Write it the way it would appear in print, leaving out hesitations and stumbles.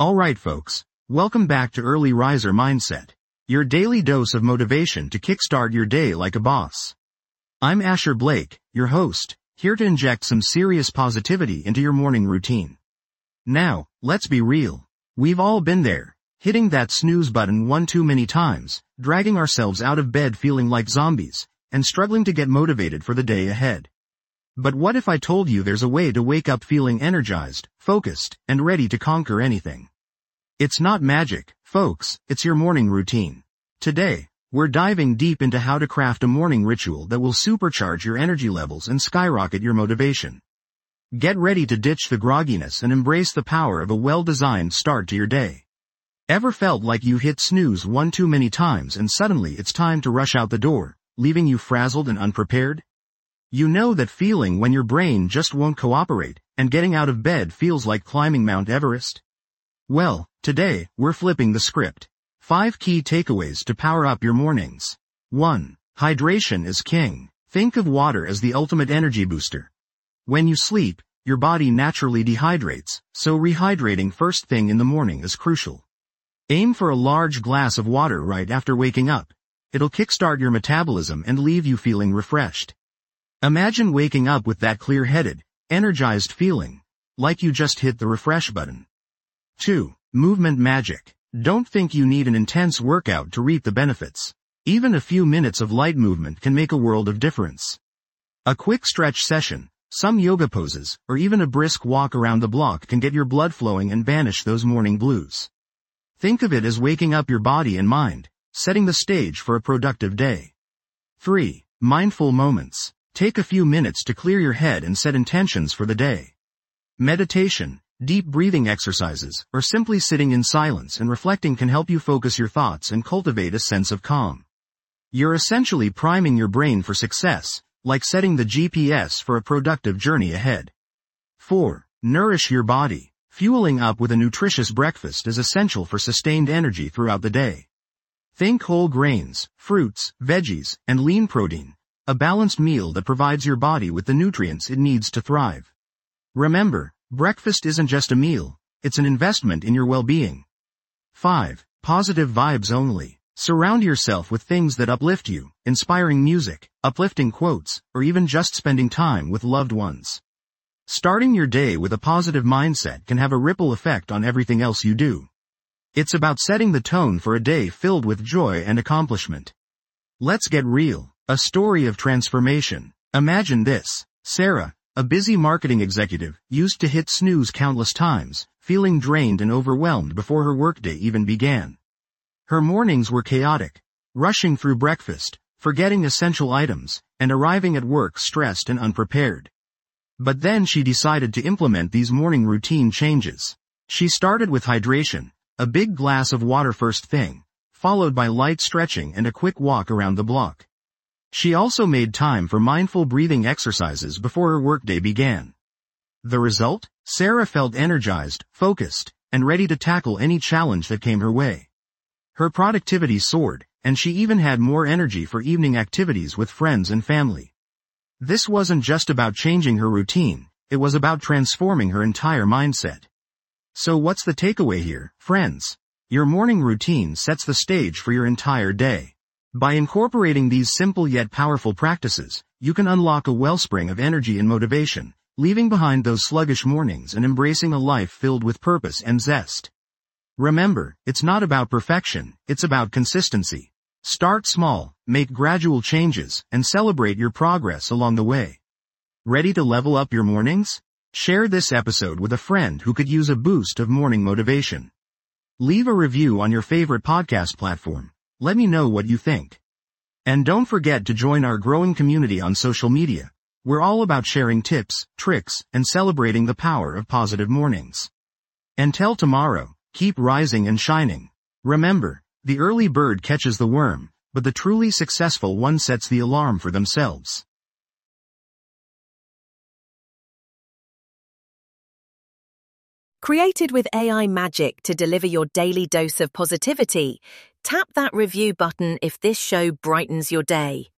Alright folks, welcome back to Early Riser Mindset, your daily dose of motivation to kickstart your day like a boss. I'm Asher Blake, your host, here to inject some serious positivity into your morning routine. Now, let's be real. We've all been there, hitting that snooze button one too many times, dragging ourselves out of bed feeling like zombies, and struggling to get motivated for the day ahead. But what if I told you there's a way to wake up feeling energized, focused, and ready to conquer anything? It's not magic, folks, it's your morning routine. Today, we're diving deep into how to craft a morning ritual that will supercharge your energy levels and skyrocket your motivation. Get ready to ditch the grogginess and embrace the power of a well-designed start to your day. Ever felt like you hit snooze one too many times and suddenly it's time to rush out the door, leaving you frazzled and unprepared? You know that feeling when your brain just won't cooperate, and getting out of bed feels like climbing Mount Everest? Well, today, we're flipping the script. 5 key takeaways to power up your mornings. 1. Hydration is king. Think of water as the ultimate energy booster. When you sleep, your body naturally dehydrates, so rehydrating first thing in the morning is crucial. Aim for a large glass of water right after waking up. It'll kickstart your metabolism and leave you feeling refreshed. Imagine waking up with that clear-headed, energized feeling, like you just hit the refresh button. 2. Movement magic. Don't think you need an intense workout to reap the benefits. Even a few minutes of light movement can make a world of difference. A quick stretch session, some yoga poses, or even a brisk walk around the block can get your blood flowing and banish those morning blues. Think of it as waking up your body and mind, setting the stage for a productive day. 3. Mindful moments. Take a few minutes to clear your head and set intentions for the day. Meditation, deep breathing exercises, or simply sitting in silence and reflecting can help you focus your thoughts and cultivate a sense of calm. You're essentially priming your brain for success, like setting the GPS for a productive journey ahead. 4. Nourish your body. Fueling up with a nutritious breakfast is essential for sustained energy throughout the day. Think whole grains, fruits, veggies, and lean protein, a balanced meal that provides your body with the nutrients it needs to thrive. Remember, breakfast isn't just a meal, it's an investment in your well-being. 5. Positive vibes only. Surround yourself with things that uplift you, inspiring music, uplifting quotes, or even just spending time with loved ones. Starting your day with a positive mindset can have a ripple effect on everything else you do. It's about setting the tone for a day filled with joy and accomplishment. Let's get real. A story of transformation. Imagine this. Sarah, a busy marketing executive, used to hit snooze countless times, feeling drained and overwhelmed before her workday even began. Her mornings were chaotic, rushing through breakfast, forgetting essential items, and arriving at work stressed and unprepared. But then she decided to implement these morning routine changes. She started with hydration, a big glass of water first thing, followed by light stretching and a quick walk around the block. She also made time for mindful breathing exercises before her workday began. The result? Sarah felt energized, focused, and ready to tackle any challenge that came her way. Her productivity soared, and she even had more energy for evening activities with friends and family. This wasn't just about changing her routine, it was about transforming her entire mindset. So what's the takeaway here, friends? Your morning routine sets the stage for your entire day. By incorporating these simple yet powerful practices, you can unlock a wellspring of energy and motivation, leaving behind those sluggish mornings and embracing a life filled with purpose and zest. Remember, it's not about perfection, it's about consistency. Start small, make gradual changes, and celebrate your progress along the way. Ready to level up your mornings? Share this episode with a friend who could use a boost of morning motivation. Leave a review on your favorite podcast platform. Let me know what you think. And don't forget to join our growing community on social media. We're all about sharing tips, tricks, and celebrating the power of positive mornings. Until tomorrow, keep rising and shining. Remember, the early bird catches the worm, but the truly successful one sets the alarm for themselves. Created with AI magic to deliver your daily dose of positivity, tap that review button if this show brightens your day.